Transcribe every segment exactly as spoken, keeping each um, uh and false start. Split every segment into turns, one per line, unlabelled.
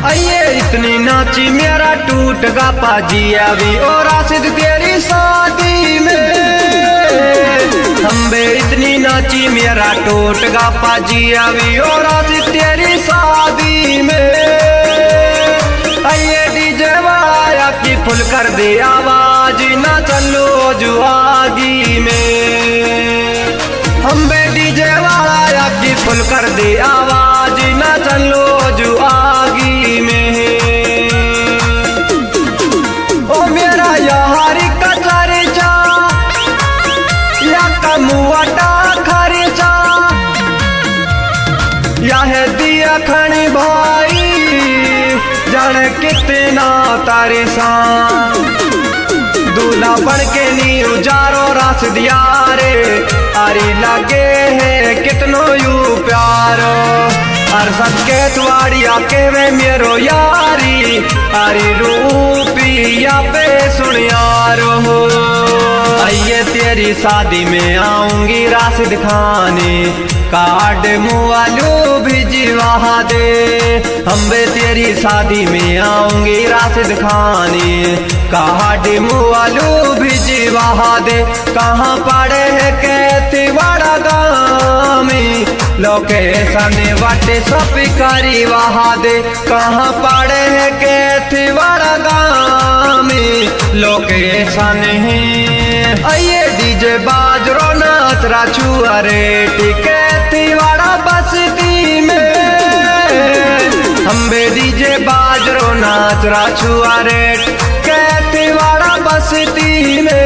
आइए इतनी नाची मेरा टूट गा पाजी अभी और राशिद तेरी शादी में। हम बे इतनी नाची मेरा टूट गा पाजी अभी और राशिद तेरी शादी में। आइए डीजे वाला की फुल कर दे आवाज ना चलो जुआगी में। हम बे डीजे वाला की फुल कर दे आवाज ना चलो जुआगी में। ओ मेरा यारी कचरचा या कमुआटा खर्चा या है दिया खणी भाई जाने कितना तारे सान दूल्हा बन के नी उजारो राशिद यारे आरी लगे है कितनो यू प्यारो। अरसद के तुआड़िया के वे मेरो यारी आरी रूपी या पे सुन यारो। आइए तेरी शादी में आऊंगी राशिद खाने कार्ड मुआलू भिजवा दे। हम बे तेरी शादी में आऊंगी राशिद खाने कार्ड मुआलू भिजवा दे। कहाँ पड़े है कहती बड़ा गाँव में लोकेशन वाटे सब करी वहा दे। कहाँ पड़े है कहती बड़ा गाँव में लोकेशन है। आइए डीजे बाजरो नाच राचू अरे टिकती बड़ा बस्ती में। हम बे डीजे बाजरो नाच राचू अरे कहती बड़ा बस्ती में।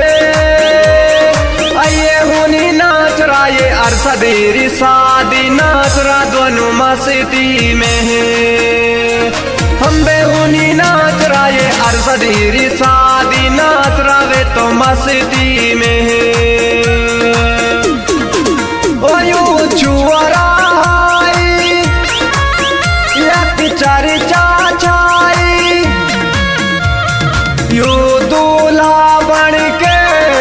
आइए हुनी नाच रहा ये अरसदेरी शादी नाच रहा दोनों मस्ती में। हम बेहुनी नाच रहा ये अरसदेरी शादी नाच रहा वे तो मस्ती में। ओ यू चुअरा चर्चा छाई यू दूल्हा बन के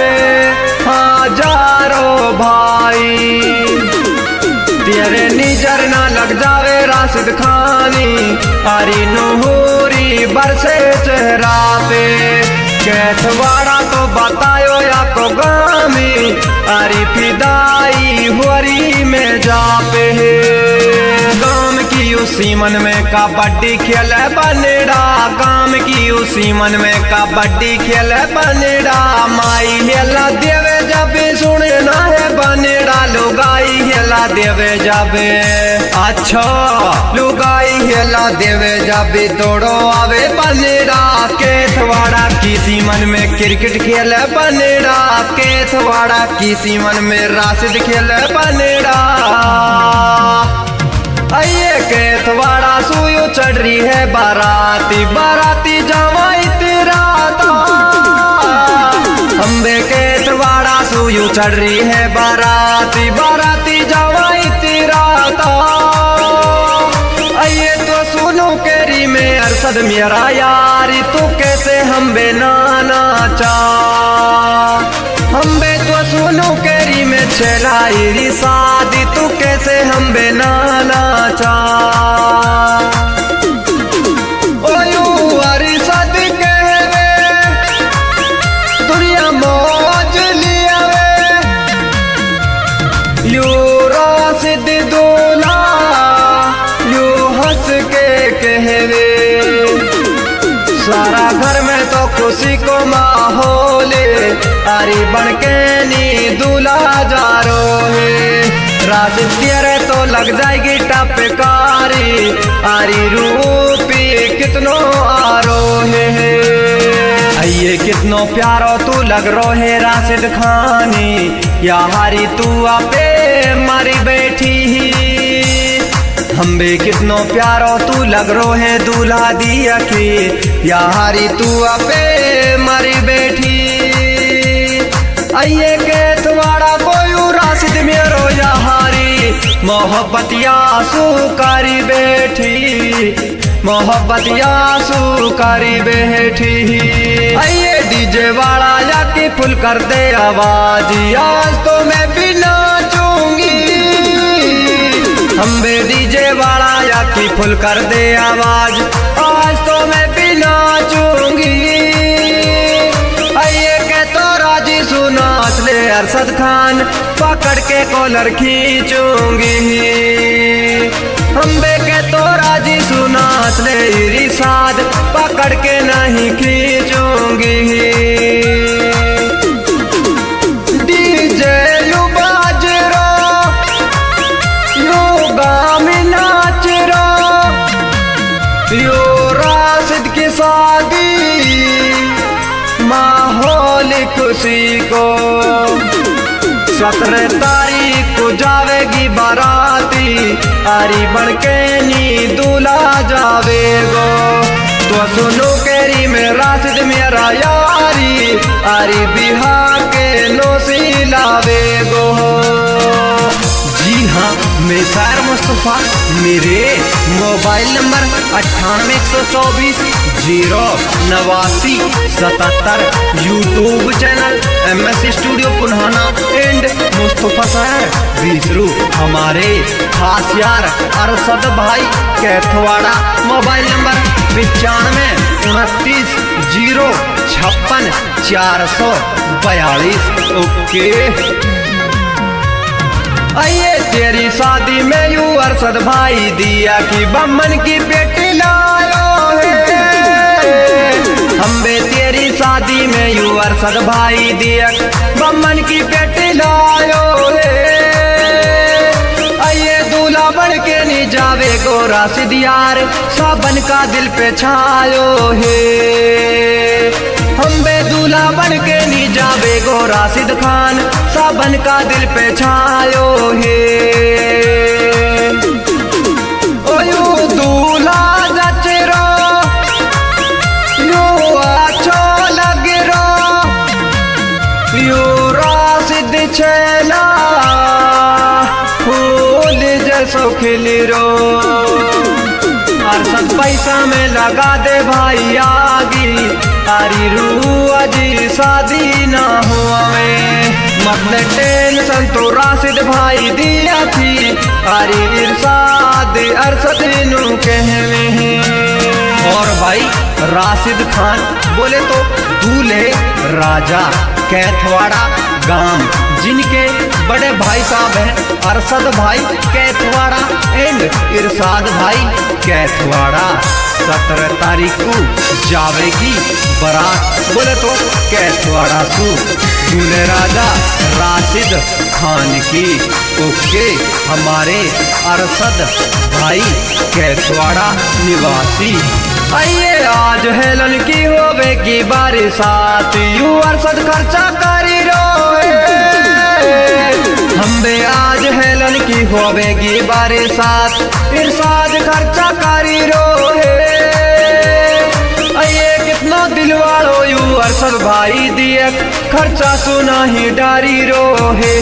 हजारों भाई तेरे निजर ना लग जावे राशिद खानी आरी नूरी बरसे चेहरा पे। कैथवाड़ा तो बतायो या को गामी आरी फिदाई हुरी में जा पे। गाम की उसी मन में कबड्डी खेल बनेड़ा गाम की उसी मन में कबड्डी खेल बनेड़ा। माई हेला देवे जाबे सुने ना है बनेड़ा लुगाई हेला देवे जाबे। अच्छा लुगाई हेला देवे जाबे दौड़ो आवे बनेड़ा। केथवाड़ा किसी मन में क्रिकेट खेल बनेड़ा केथवाड़ा किसी मन में राशिद खेल बनेड़ा। आइए केथवाड़ा सुयो चढ़ रही है बाराती बाराती जवाई तेरा था। हम बे केथवाड़ा सुयो चढ़ रही है बाराती बाराती जवाई तेरा था। आइए तो सुनो केरी में अरसद मेरा यारी तू कैसे हम बे नाना चा। हम बे तो सुनो केरी में छेलाई शादी तू कैसे हम बे नाना चा। ओ यू अरसद कहवे दुनिया मौज लियावे यू राशिद दूल्हा यू हंस के कहवे। सारा घर में तो खुशी को माहौल आरी बन के नी दूल्हा जा रो है। राशिद तेरे तो लग जाएगी टपकारी आरी रूपी कितनो आरो है। आइए कितनो प्यारो तू लग रो है राशिद खानी या हारी तू आपे मारी बैठी ही। हम बे कितनो प्यारो तू लग रो है दूल्हा दिया की या हारी तू आपे मारी बैठी। आइए केथवाड़ा कोयू राशिद मेरो या हारी मोहब्बत यासू कारी बैठी मोहब्बत यासू कारी बैठी। आइए डीजे वाला या की फुल कर दे आवाज आज तो मैं भी नाचूंगी। हम बे डीजे वाला या की फुल कर दे आवाज अरशद खान पकड़ के कॉलर खींचूंगी। अम्बे के तो राजी सुनाच ले इरशाद पकड़ के नहीं खींचूंगी। डीजे यू बाज रो यू गाम नाच रो यो राशिद की शादी माहौल खुशी को। सत्रह तारीख को जावेगी बाराती आरी बन के नी दूल्हा जावेगो। तो सुनो केरी में राशिद मेरा यारी आरी बिहार के नौसी लावेगो। जी हाँ मैं शायर मुस्तफा, मेरे मोबाइल नंबर अट्ठानवे एक सौ चौबीस जीरो नवासी सतहत्तर। YouTube channel M S studio Punhana and Mustafa Shayar Bisru. हमारे खास यार अरशद भाई कैथवाड़ा। मोबाइल नंबर पचानवे उनतीस जीरो छप्पन चार सौ बयालीस। ओके आइए तेरी शादी में यू अरशद भाई दिया की बमन की बेटी लायो है। हम बे तेरी शादी में यू अरशद भाई दिया बमन की बेटी लायो है। आइए दूल्हा बन के नी जावे गो राशिद यार साबन का दिल पे छायो है। हम बे दूल्हा बन के नी जावे गो राशिद खान साबन का दिल पे छायो है। ओ यू दूल्हा जच रो यू अच्छो लग रो यू राशिद छेला फूल जैसो खिल रो। अरशद पैसा में लगा दे भाई आगी तारी रू अजी शादी ना हुआ में। मतलब टेंशन तो राशिद भाई दिया थी तारी इरशाद अरशद नू कहवे हैं। और भाई राशिद खान बोले तो दूल्हे राजा कैथवाड़ा गांव, जिनके बड़े भाई साहब हैं अरशद भाई कैथवाड़ा एंड इरशाद भाई कैथवाड़ा। सत्रह तारीख को जावेगी बारात बोले तो कैथवाड़ा को दूल्हे राजा राशिद खान की। ओके हमारे अरशद भाई कैथवाड़ा निवासी। आइए आज हेलन की होवेगी बारिशात यू अरशद खर्चा करी रोए। हम बे आज हेलन की होवेगी बारिशात इरशाद खर्चा करी रोए। आइए कितना दिल वालो यू अरशद भाई दिए खर्चा सुना ही डारी रोहे।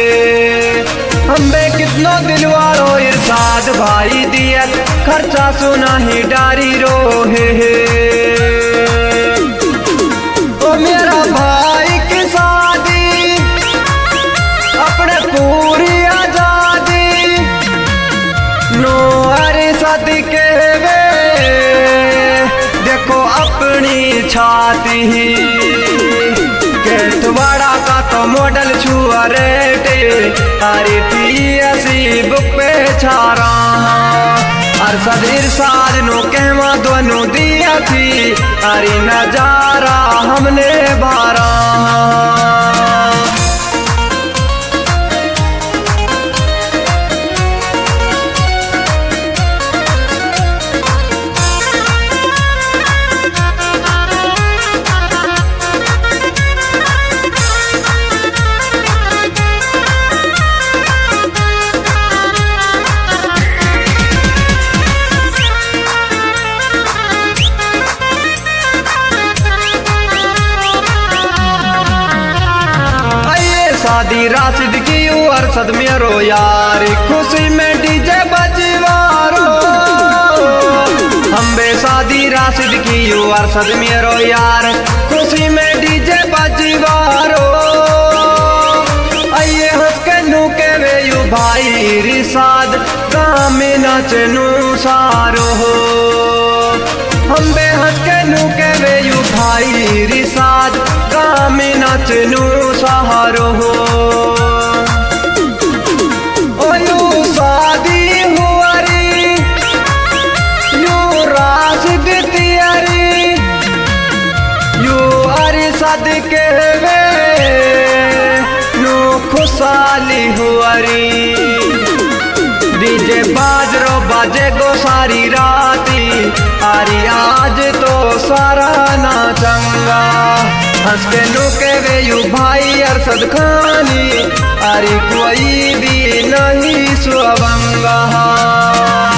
हम बे कितना दिल वालो इरशाद भाई दिए खर्चा सुना ही डारी रोहे। ओ मेरा भाई की शादी अपने पूरी आजादी नो अरशद के वे देखो अपनी छाती ही। कैथवाड़ा का तो मॉडल छुआ रेटे तारी पी बुक पे छा रहा। अरशद इरशाद नो कहवा दोनों दिया थी तारी नजारा हमने बारा। शादी राशिद की अरशद मेरो यार खुशी में डीजे बजवारो। हम बे शादी राशिद की अरशद मेरो यार खुशी में डीजे बजवारो। आइए हंस के नू के वे यू भाई इरशाद काम नाचनू सारो। हम बेहद के नु के वे यू भाई रिसाद कामी नचनू सहारो हो ओ यू शादी हुआरी यू राशिद तियारी यू अरी सद के वे नु खुशाली हुआरी डीजे बाजरो बाजे गो सारी राती आरी आज तो सारा ना चंगा हंस के नुके वे यू भाई अरसद खानी आरी कोई भी नहीं सुअवंगा।